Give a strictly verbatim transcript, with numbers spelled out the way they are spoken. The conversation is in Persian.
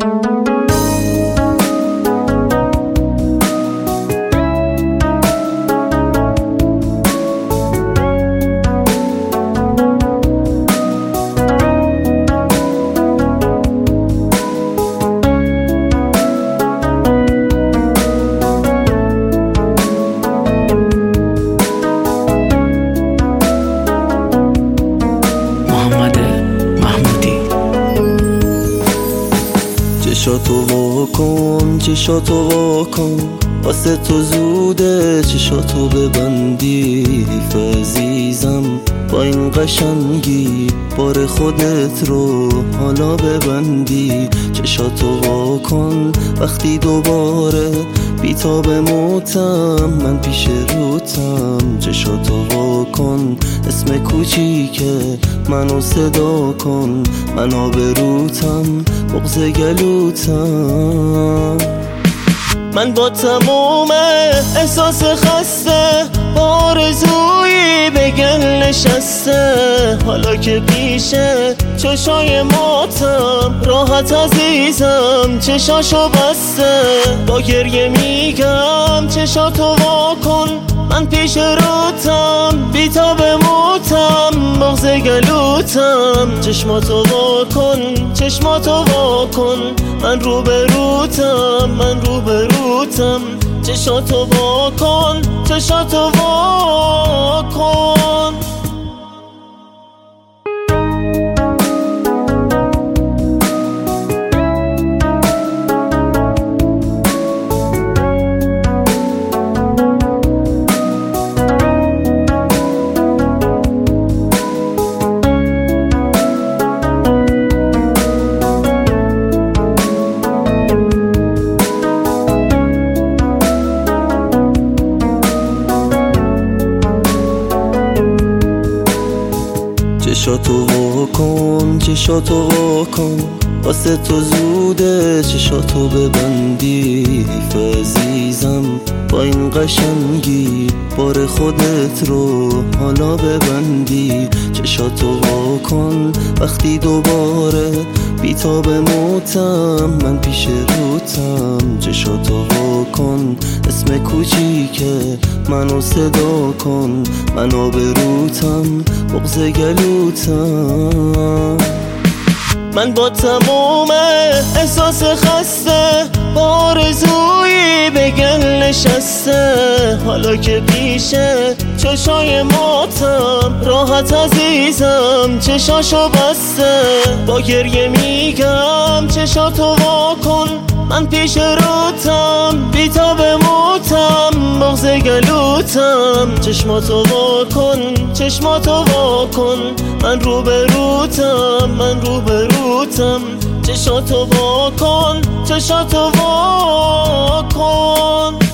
چشاتو واکن چشاتو واکن واسه تو زوده چشاتو ببندی حیف عزیزم با این قشنگی بار خودت رو حالا ببندی چشاتو واکن وقتی دوباره بیتاب موتم من پیش روتم چشاتو واکن اسم کوچیکه منو صدا کن من آبروتم بغض گلوتم من با تموم احساس خسته با آرزویی به گل نشسته حالا که پیشه چشای ماتم راحت عزیزم چشاشو بسته با گریه میگم چشاتو واکن من پیش روتم بیتاب موتم بغض گلوتم چشماتو واکن چشماتو واکن من رو به روتم من رو به روتم چشاتو واکن چشاتو واکن چشاتو واکن چشاتو واکن واسه تو زوده چشاتو ببندی حیف عزیزم با این قشنگی بار خودت رو حالا ببندی چشاتو واکن وقتی دوباره بیتاب موتم من پیش روتم چشاتو واکن اسم کوچیکه منو صدا کن من آبروتم بغض گلوتم من با تموم احساس خسته با آرزویی به گل نشسته حالا که پیشه چشای ماتم راحت عزیزم چشاشو بسته با گریه میگم چشاتو واکن من پیش روتم بیتاب موتم بغض گلوتم چشماتو واکن چشماتو واکن من رو به روتم من رو به روتم چشاتو واکن چشاتو واکن